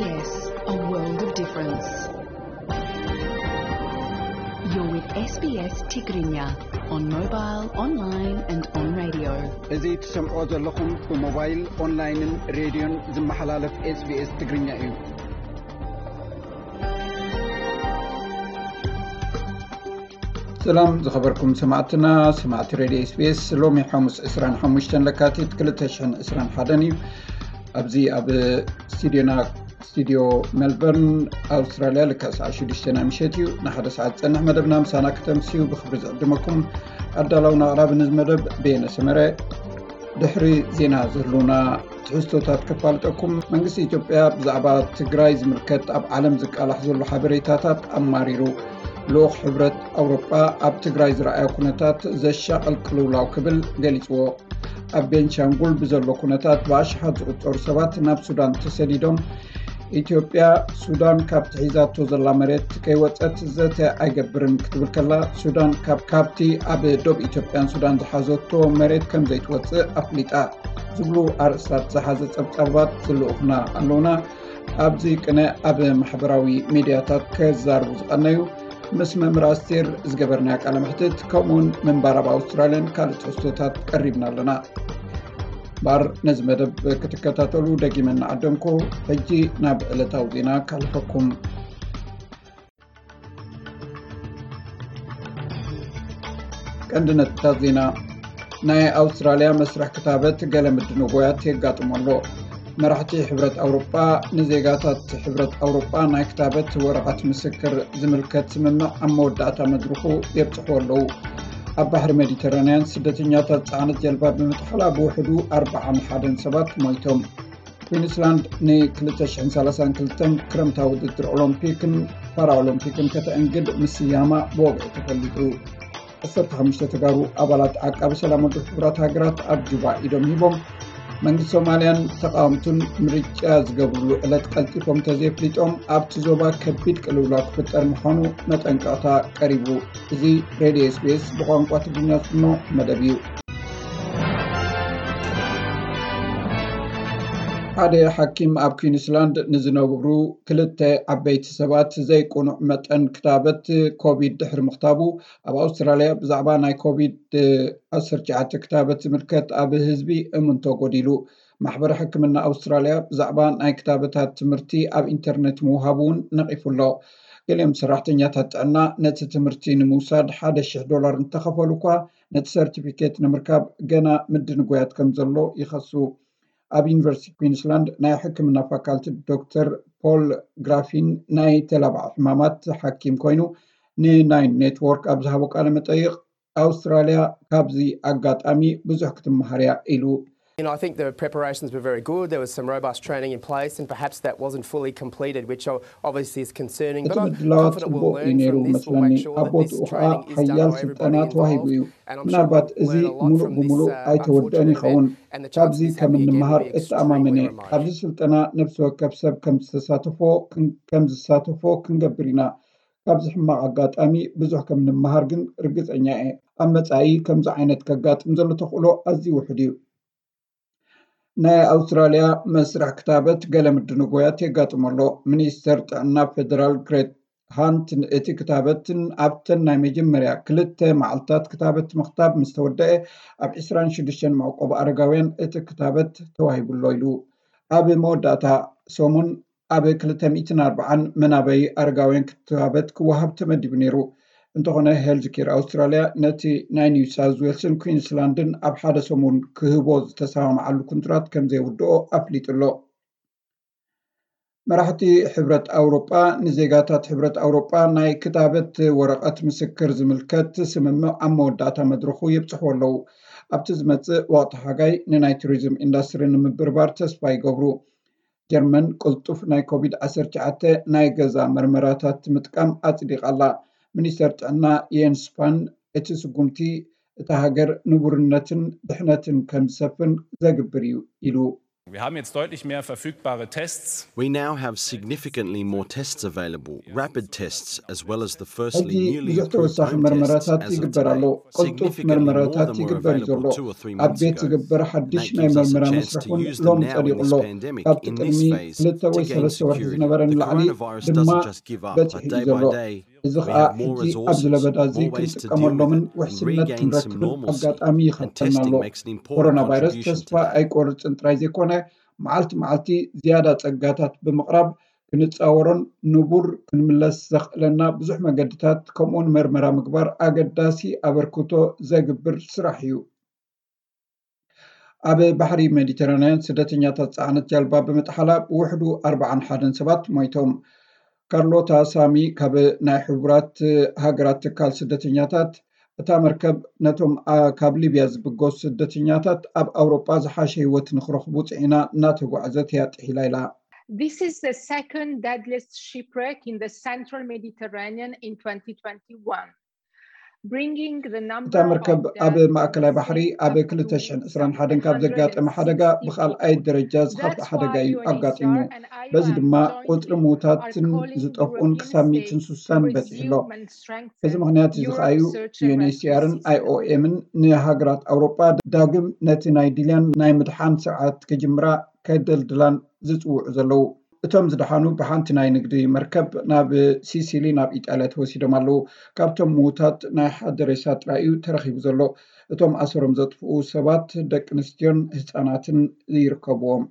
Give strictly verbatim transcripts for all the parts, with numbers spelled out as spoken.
S, a world of difference. You're with S B S Tigrinya on mobile, online and on radio. إذا تسمعوا ذلكم بموبايل، أونلاين، راديو زي محلالف إس بي إس Tigrinya إيو. سلام زخبركم سمعتنا سمعت راديو إس بي إس لومي حمص إسران حمشتن لكاتي تكلتشن إسران حدني أبزي أب استديونا استديو ملبورن أستراليا لكاس عشر سنة مشيتيو نحد ساعات سنة مدبنا مسانا كتمسيو بخبرز قدمكم أدالونا غراب نزمدب بين سمرة دحري زينا زهلونا تحستوتات كفالتكم منقس إثيوبيا بزعبا تقراي زملكت أب عالم زك ألحظوا حبريتاتات أماريرو لوخ حبرت أوروبا أب تقراي زرعي كونتات زشا القلولاو كبل قليسو أب بينشانقول بزرلو كونتات باشحاد زغطور سبات ناب سودان تسديدهم إثيوبيا سودان كاب تحيزات توزلا مريت كي وطأت زيتا أيقبرن كتبل كلا سودان كاب كابتي أب دوب إثيوبيان سودان زحازوتو مريت كم زيت وطأ أفليتا زبلو أرسات زحازت أبتابات زلوخنا اللونا أبزي كنا أب محبراوي ميدياتات كزار بزقنايو مسمى مراستير زقبرناك على محتد كومون من بارب أستراليان كالت حستوتات قريبنا لنا بار نزمدب كتكتاتلو دقي من عدمكو هجي ناب لتوضينا كالحكم كندنا تتازينا ناي أستراليا مسرح كتابت قلم الدنوبويات يقاتم الله مرحتي حبرة أوروبا نزيقاتات حبرة أوروبا ناي كتابت ورقة مسكر زملكت مما أموداتا مدروخو يبتحو اللو أبحر ميديترانيان سدتنياتات عانت جلبا بمتحلا بوحدو أربعة محادن سبات مويتهم كوينسلاند ني كلتشحن سالسان كلتن كرمتا وددر أولمبيكن بارا أولمبيكن كتأنقد مسياما بوغع تفلدو أسرت خمشة تقارو أبالات عقاب سلام الحبرات هاقرات أبجبا إدوم هيبوم منجد سوماليان تقامتون مريكاز قبلو إلات قلتكم تزيفليتهم أبت زوبا كبيد كالولاك فتر محانو نتنقاتا قريبو زي راديو إس بي إس بقوانقوات الدنيا سنو مدبيو عادي حكيم أب كوينسلاند نزنوبرو كلتا عبيت سبات زي كونو متن كتابت كوبيد دحر مختابو أب أستراليا بزعبا ناي كوبيد أسر جعات كتابت ملكت أب هزبي امنتو قديلو محبر حكمنا أستراليا بزعبا ناي كتابتها تمرتي أب انترنت موهابون نقف الله قليم سراحتنياتها تأنا نت تمرتي نموساد حادة شح دولار انتخفلوكا نت سيرتيفيكيت نمركاب قنا مدن قويات كمزلو يخصو أب يونيفرسيتي كوينسلاند ناي حكمنا فاكالتي دكتور بول غرافين ناي تلابع حمامات حكيم كوينو ني ناين نيتورك أبزهابوك على متأيق أستراليا كابزي أقات أمي بزحكة مهاريا إلو. You know, I think the preparations were very good. There was some robust training in place, and perhaps that wasn't fully completed, which obviously is concerning. But I'm confident we'll learn from this. We'll make sure that this training is done by everybody involved, and I'm sure we'll learn a lot from this uh, unfortunate event. And the chance of this happening again will be extremely remote. أبزي سلطنا نفسه كبسب كم تساتفو كم تساتفو كنقبرنا كابز حما عقات أمي بزح كم نمهارجن رجز عنياء أما تعي كم زعينت كجات مزل تقولو أزي وحديو ناي أستراليا مسرح كتابت قلم الدنوبويات يقاتم الله منيستر تعنا فيدرال جريد هانت اتي كتابت أبتن ناي مجمريا كلت معلتات كتابت مختاب مستودة أب إسران شدشن معقوب أرقاوين اتي كتابت تواهب اللويلو أبي موداتا سومون أبي كلتا مئتين أربعان منابي أرقاوين كتابت كوهب تمدي بنيرو انتهنا هيلزكير أستراليا نتي ناي نيو ساوث ويلسن كوينسلاندن أب حدا سمون كهبوز تساهم على الكونترات كم زي ودو أفليت الله مراحتي حبرة أوروبا نزيقاتات حبرة أوروبا ناي كتابت ورقة مسكر زملكت سمم أمو داتا مدرخو يبتحو الله أبتزمت وقت حقاي ناي توريزم اندستري نمبربار تسباي قبرو جرمن قلطف ناي كوبيد عسر جعته ناي غزا مرمراتات متقام أصدق الله منيستر تعنا ينسبان اتس قمتي تهاجر نبورنتن دحنتن كم سفن زقبريو إلو Wir haben jetzt deutlich mehr verfügbare Tests. We now have significantly more tests available, rapid tests as well as the firstly newly approved home tests as of today. Significantly more than were available two or three months ago. That gives us a chance to use them now in this pandemic, in this phase, to gain security. The coronavirus doesn't just give up, but day by day, we have more resources, more ways to deal with it, and regain some normalcy. And testing makes an important contribution to that. መዓልቲ መዓልቲ ዝያዳ ጸጋታት ብምቕራብ ክንጻወሮን ንቡር ክንምለስ ዘኽእለና ብዙሕ መገድታት ከምኡን መርመራ ምግባር ኣገዳሲ ኣበርክቶ ዘግብር ስራሕ እዩ። ኣብ ባሕሪ ሜዲተራንያን ስደተኛታት ጻዕነት ጃልባ ብምጥሓላ ብውሕዱ ኣርባዓ ወሓደ ሰባት ሞይቶም። ካርሎታ ሳሚ ካብ ናይ ሕቡራት ሃገራት ትካል ስደተኛታት እታ መርከብ ነቶም ካብ ሊብያ ዝብገሱ ስደተኛታት ኣብ ኣውሮጳ ዝሓሸ ህይወት ንኽረኽቡ ጽዒና እናተጓዓዘት እያ ጥሒላ ኢላ። This is the second deadliest shipwreck in the central Mediterranean in twenty twenty-one. Bringing the number እታ መርከብ ኣብ ማእከላይ ባሕሪ ኣብ ክልተ ሽሕን ዕስራን ሓደን ካብ ዘጋጠመ ሓደጋ ብኻልኣይ ደረጃ ዝኸፍቲ ሓደጋ እዩ ኣጋጢሙ። በዚ ድማ ቁፅሪ ምዉታትን ዝጠፍኡን ክሳብ ሚእቲ ስሳን በፂሕሎ። እዚ ምክንያት እዚ ከዓ እዩ ዩኤንኤችሲአርን ኣይኦኤምን ንሃገራት ኣውሮጳ ዳግም ነቲ ናይ ድልያን ናይ ምድሓን ስርዓት ክጅምራ ከደልድላን ዝፅውዑ ዘለው። እቶም ዝደሓኑ ብሓንቲ ናይ ንግዲ መርከብ ናብ ሲሲሊ ናብ ኢጣልያ ተወሲዶም ኣለው። ካብቶም ምዉታት ናይ ሓደ ሬሳ ጥራይ እዩ ተረኺቡ ዘሎ። እቶም ኣሰሮም ዘጥፍኡ ሰባት ደቂ ኣንስትዮን ህፃናትን ይርከብዎም።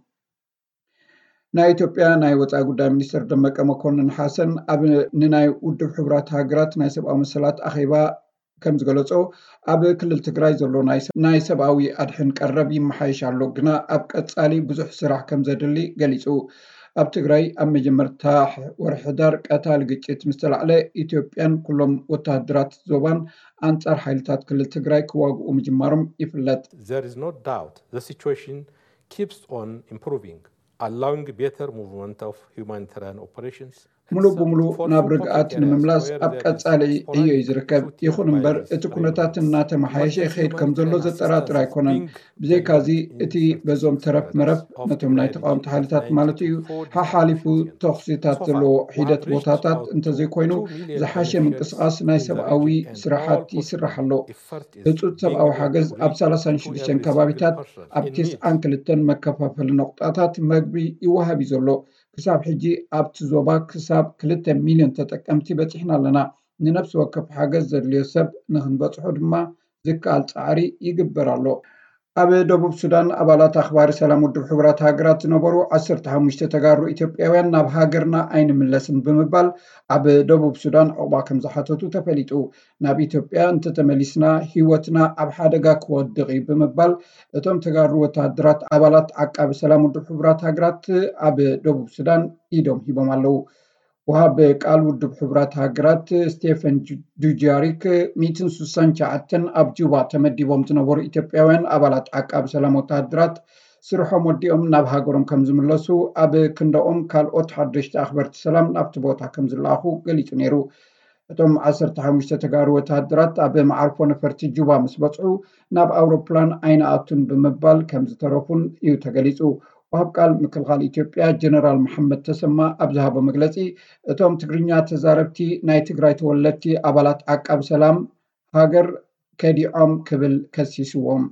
ናይ ኢትዮጵያ ናይ ወፃኢ ጉዳይ ሚኒስትር ደመቀ መኮንን ሓሰን ኣብ ንናይ ውድብ ሕቡራት ሃገራት ናይ ሰብኣዊ መሰላት ኣኼባ ከም ዝገለጾ ኣብ ክልል ትግራይ ዘሎ ናይ ሰብኣዊ ኣድሕን ቀረብ ይመሓየሽ ኣሎ፣ ግና ኣብ ቀጻሊ ብዙሕ ስራሕ ከም ዘድሊ ገሊጹ። ኣብ ትግራይ ኣብ መጀመርታ ወርሒ ሕዳር ቀታሊ ግጭት ምስ ተላዕለ ኢትዮጵያን ኩሎም ወታደራት ዞባን ኣንጻር ሓይልታት ክልል ትግራይ ክዋግኡ ምጅማሮም ይፍለጥ። There is no doubt the situation keeps on improving, allowing better movement of humanitarian operations. ሙሉእ ብሙሉእ ናብ ርግኣት ንምምላስ ኣብ ቀጻሊ እዩ ዝርከብ። ይኹን እምበር እቲ ኩነታት እናተመሓየሸ ይኸይድ ከም ዘሎ ዘጠራጥር ኣይኮነን። ብዘይካዚ እቲ በዞም ተረፍ መረፍ ነቶም ናይ ተቃወምቲ ሓይልታት ማለት እዩ ሓሓሊፉ ተኽሲታት ዘለዎ ሒደት ቦታታት እንተዘይኮይኑ ዝሓሸ ምንቅስቓስ ናይ ሰብኣዊ ስራሓት ይስራሕ ኣሎ። ህፁፅ ሰብኣዊ ሓገዝ ኣብ ሰላሳን ሽዱሽተን ከባቢታት ኣብ ትስዓን ክልተን መከፋፈሊ ነቁጣታት መግቢ ይወሃብ እዩ ዘሎ። ክሳብ ሕጂ ኣብቲ ዞባ ክሳብ ክልተ ሚልዮን ተጠቀምቲ በፂሕና ኣለና። ንነፍሲ ወከፍ ሓገዝ ዘድልዮ ሰብ ንክንበፅሖ ድማ ዝከኣል ፃዕሪ ይግበር ኣሎ። ኣብ ደቡብ ሱዳን ኣባላት ኣኽባሪ ሰላም ውድብ ሕቡራት ሃገራት ዝነበሩ ዓሰርተ ሓሙሽተ ተጋሩ ኢትዮጵያውያን ናብ ሃገርና ኣይንምለስን ብምባል ኣብ ደቡብ ሱዳን ዕቑባ ከም ዝሓተቱ ተፈሊጡ። ናብ ኢትዮጵያ እንተተመሊስና ሂወትና ኣብ ሓደጋ ክወድቕ ብምባል እቶም ተጋሩ ወታደራት ኣባላት ዓቃቢ ሰላም ውድብ ሕቡራት ሃገራት ኣብ ደቡብ ሱዳን ኢዶም ሂቦም ኣለው። ወሃብ ቃል ውድብ ሕቡራት ሃገራት ስቴፈን ዱጃሪክ ሚእትን ስሳን ሸዓተን ኣብ ጁባ ተመዲቦም ዝነበሩ ኢትዮጵያውያን ኣባላት ዓቃቢ ሰላም ወታደራት ስርሖም ወዲኦም ናብ ሃገሮም ከም ዝምለሱ ኣብ ክንደኦም ካልኦት ሓደሽቲ ኣኽበርቲ ሰላም ናብቲ ቦታ ከም ዝለኣኹ ገሊጹ ነይሩ። እቶም ዓሰርተ ሓሙሽተ ተጋሩ ወታደራት ኣብ መዓርፎ ነፈርቲ ጁባ ምስ በፅሑ ናብ ኣውሮፕላን ኣይነኣቱን ብምባል ከም ዝተረፉን እዩ ተገሊጹ። ወሃብ ቃል ምክልኻል ኢትዮጵያ ጀነራል መሐመድ ተሰማ ኣብ ዝሃቦ መግለጺ እቶም ትግርኛ ተዛረብቲ ናይ ትግራይ ተወለድቲ ኣባላት ዓቃቢ ሰላም ሃገር ከዲዖም ክብል ከሲስዎም።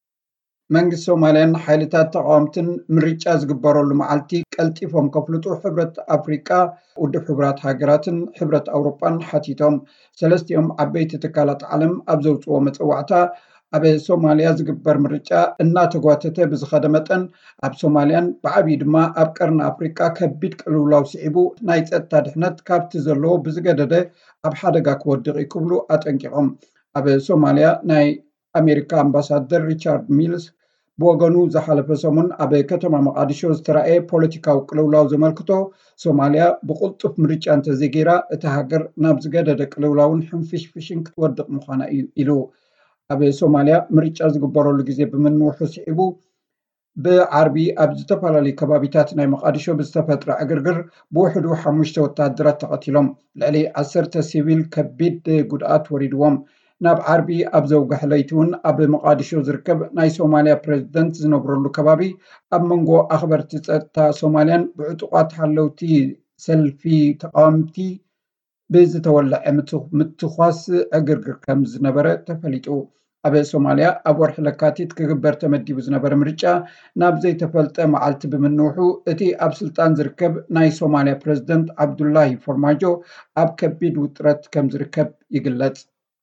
መንግስቲ ሶማልያን ሓይልታት ተቃወምትን ምርጫ ዝግበረሉ መዓልቲ ቀልጢፎም ከፍልጡ ሕብረት ኣፍሪቃ ውድብ ሕቡራት ሃገራትን ሕብረት ኣውሮጳን ሓቲቶም። ሰለስቲኦም ዓበይቲ ትካላት ዓለም ኣብ ዘውፅዎ መፀዋዕታ ኣብ ሶማልያ ዝግበር ምርጫ እናተጓተተ ብዝኸደ መጠን ኣብ ሶማልያን ብዓብዪ ድማ ኣብ ቀርኒ ኣፍሪቃ ከቢድ ቅልውላው ስዒቡ ናይ ፀጥታ ድሕነት ካብቲ ዘለዎ ብዝገደደ ኣብ ሓደጋ ክወድቕ ይክብሉ ኣጠንቂቖም። ኣብ ሶማልያ ናይ ኣሜሪካ ኣምባሳደር ሪቻርድ ሚልስ ብወገኑ ዝሓለፈ ሰሙን ኣብ ከተማ መቃዲሾ ዝተረኣየ ፖለቲካዊ ቅልውላው ዘመልክቶ ሶማልያ ብቁልጡፍ ምርጫ እንተዘይገይራ እቲ ሃገር ናብ ዝገደደ ቅልውላውን ሕንፍሽፍሽን ክትወድቕ ምዃና እዩ ኢሉ። ኣብ ሶማልያ ምርጫ ዝግበረሉ ግዜ ብምንውሑ ስዒቡ ብዓርቢ ኣብ ዝተፈላለዩ ከባቢታት ናይ መቃዲሾ ብዝተፈጥረ ዕግርግር ብውሕዱ ሓሙሽተ ወታደራት ተቐቲሎም ልዕሊ ዓሰርተ ሲቪል ከቢድ ጉድኣት ወሪድዎም። ናብ ዓርቢ ኣብ ዘውጋሕ ለይቲ እውን ኣብ መቃዲሾ ዝርከብ ናይ ሶማልያ ፕሬዚደንት ዝነብረሉ ከባቢ ኣብ መንጎ ኣኽበርቲ ፀጥታ ሶማልያን ብዕጡቋት ሓለውቲ ሰልፊ ተቃወምቲ ብዝተወልዐ ምትኳስ ዕግርግር ከም ዝነበረ ተፈሊጡ ኣብ ሶማልያ ኣብ ወርሒ ለካቲት ክግበር ተመዲቡ ዝነበረ ምርጫ ናብ ዘይተፈልጠ መዓልቲ ብምንውሑ እቲ ኣብ ስልጣን ዝርከብ ናይ ሶማልያ ፕሬዚደንት ዓብዱላሂ ፎርማጆ ኣብ ከቢድ ውጥረት ከም ዝርከብ ይግለጽ።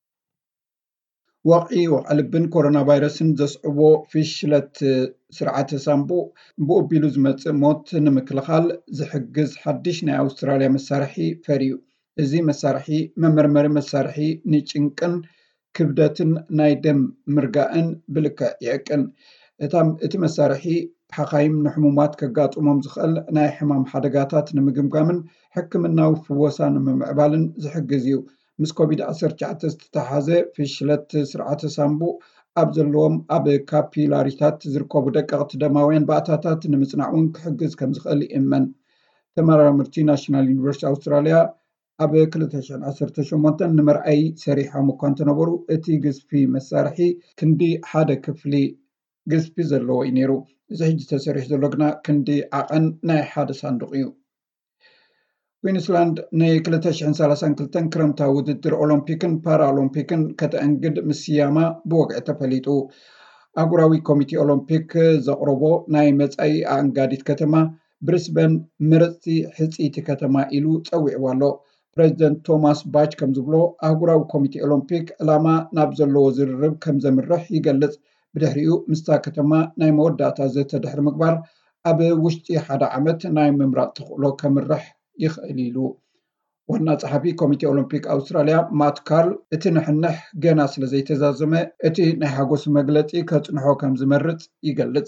ወቕዒ ወቕልብን ኮሮና ቫይረስን ዘስዕቦ ፍሽለት ስርዓተ ሳምቡ ብኡቢሉ ዝመጽእ ሞት ንምክልኻል ዝሕግዝ ሓድሽ ናይ ኣውስትራልያ መሳርሒ ፈርዩ። እዚ መሳርሒ መመርመሪ መሳርሒ ንጭንቅን ክብደትን ናይ ደም ምርጋእን ብልክዕ ይዕቅን። እቲ መሳርሒ ሓኻይም ንሕሙማት ከጋጥሞም ዝኽእል ናይ ሕማም ሓደጋታት ንምግምጋምን ሕክምናዊ ፍወሳ ንምምዕባልን ዝሕግዝ እዩ። ምስ ኮቪድ ዓሰርተ ትሽዓተ ዝተተሓዘ ፍሽለት ስርዓተ ሳምቡ ኣብ ዘለዎም ኣብ ካፒላሪታት ዝርከቡ ደቀቕቲ ደማውያን ባእታታት ንምጽናዕ እውን ክሕግዝ ከም ዝኽእል ይእመን። ተመራመርቲ ናሽናል ዩኒቨርሲቲ ኣውስትራልያ ኣብ ክልተ ሽሕን ዓሰርተ ሸሞንተን ንምርኣይ ሰሪሖም እኳ እንተነበሩ እቲ ግዝፊ መሳርሒ ክንዲ ሓደ ክፍሊ ግዝፊ ዘለዎ እዩ ነይሩ። እዚ ሕጂ ተሰሪሑ ዘሎ ግና ክንዲ ዓቐን ናይ ሓደ ሳንዱቕ እዩ። ኩዊንስላንድ ናይ ክልተ ሽሕን ሰላሳን ክልተን ክረምታዊ ውድድር ኦሎምፒክን ፓራኦሎምፒክን ከተአንግድ ምስያማ ብወግዒ ተፈሊጡ። ኣህጉራዊ ኮሚቴ ኦሎምፒክ ዘቕረቦ ናይ መጻኢ ኣንጋዲት ከተማ ብሪስበን ምረፅቲ ሕፂቲ ከተማ ኢሉ ፀዊዕዎ ኣሎ። ፕሬዚደንት ቶማስ ባች ከም ዝብሎ ኣህጉራዊ ኮሚቴ ኦሎምፒክ ዕላማ ናብ ዘለዎ ዝርርብ ከም ዘምርሕ ይገልጽ። ብድሕሪኡ ምስታ ከተማ ናይ መወዳእታ ዘተ ድሕሪ ምግባር ኣብ ውሽጢ ሓደ ዓመት ናይ ምምራቕ ተኽእሎ ከምርሕ ይኽእል ኢሉ። ዋና ጸሓፊ ኮሚቴ ኦሎምፒክ ኣውስትራልያ ማት ካርል እቲ ንሕንሕ ገና ስለ ዘይተዛዘመ እቲ ናይ ሓጎስ መግለፂ ከጽንሖ ከም ዝመርጽ ይገልጽ።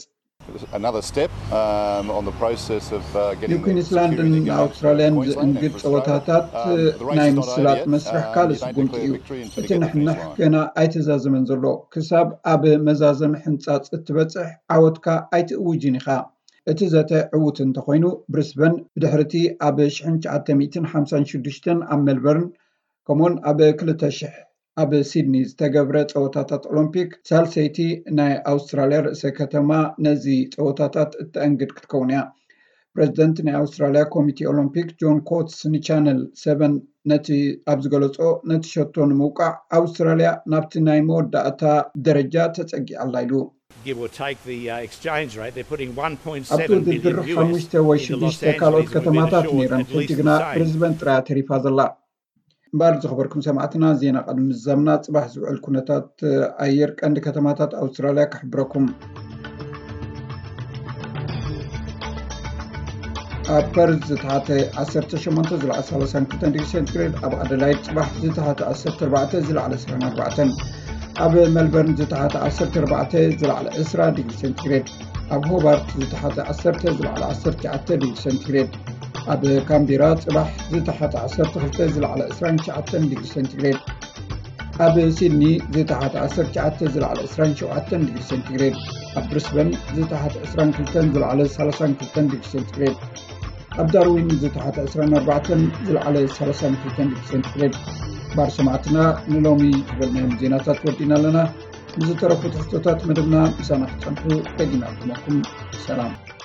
ንኩዊንስላንድን ኣውስትራልያን ዝእንግድ ፀወታታት ናይ ምስላጥ መስርሕ ካልእ ስጉምቲ እዩ። እቲ ንሕንሕ ገና ኣይተዛዘመን ዘሎ ክሳብ ኣብ መዛዘም ሕንፃፅ እትበፅሕ ዓወትካ ኣይትእውጅን ኢኻ። እቲ ዘተ ዕዉት እንተኮይኑ ብሪስበን ብድሕርቲ ኣብ ሽሕን ትሽዓተ ሓምሳን ሽዱሽተን ኣብ ሜልበርን ከምኡውን ኣብ ክልተ ሽሕ ኣብ ሲድኒ ዝተገብረ ፀወታታት ኦሎምፒክ ሳልሰይቲ ናይ ኣውስትራልያ ርእሰ ከተማ ነዚ ፀወታታት እተአንግድ ክትከውን እያ። ፕሬዚደንት ናይ ኣውስትራልያ ኮሚቴ ኦሎምፒክ ጆን ኮትስ ንቻነል ሰቨን ነቲ ኣብ ዝገለፆ ነቲ ሸቶ ንምውቃዕ ኣውስትራልያ ናብቲ ናይ መወዳእታ ደረጃ ተፀጊዓላ ኢሉ። ኣብቲ ውድድር ሓሙሽተ ወይ ሽዱሽተ ካልኦት ከተማታት ነይረን ሕጂ ግና ብሪዝበን ጥራያ ተሪፋ ዘላ። እምበር ዝኽበርኩም ሰማዕትና ዜና ቀድሚ ምዛምና ጽባሕ ዝውዕል ኩነታት ኣየር ቀንዲ ከተማታት ኣውስትራልያ ክሕብረኩም። ኣብ ፐርዝ ዝተሓተ ዓሰርተ ሸሞንተ ዝለዓለ ሰላሳን ክልተን ዲግሪ ሴንቲግሬድ፣ ኣብ ኣደላይድ ጽባሕ ዝተሓተ ዓሰርተ ኣርባዕተ ዝለዓለ ዕስራን ኣርባዕተን፣ ኣብ ሜልበርን ዝተሓተ ዓሰርተ ኣርባዕተ ዝለዓለ ዕስራ ዲግሪ ሴንቲግሬድ፣ ኣብ ሆባርት ዝተሓተ ዓሰርተ ዝለዓለ ዓሰርተ ትሽዓተ ዲግሪ ሴንቲግሬድ፣ ኣብ ካምቢራ ጽባሕ ዝተሓተ ዓሰርተ ክልተ ዝለዓለ ዕስራን ትሽዓተን ዲግሪ ሴንቲግሬድ፣ ኣብ ሲድኒ ዝተሓተ ዓሰርተ ትሽዓተ ዝለዓለ ዕስራን ሸውዓተን ዲግሪ ሴንቲግሬድ፣ ኣብ ብሪስበን ዝተሓተ ዕስራን ክልተን ዝለዓለ ሰላሳን ክልተን ዲግሪ ሴንቲግሬድ፣ ኣብ ዳርዊን ዝተሓተ ዕስራን ኣርባዕተን ዝለዓለ ሰላሳን ክልተን ዲግሪ ሴንቲግሬድ። ባር ሰማዕትና ንሎሚ ዝበልናዮም ዜናታት ወዲና ኣለና። ብዝተረፉ ትሕዝቶታት መደብና ምሳና ክፀንሑ ደጊና ክመኩም ሰላም።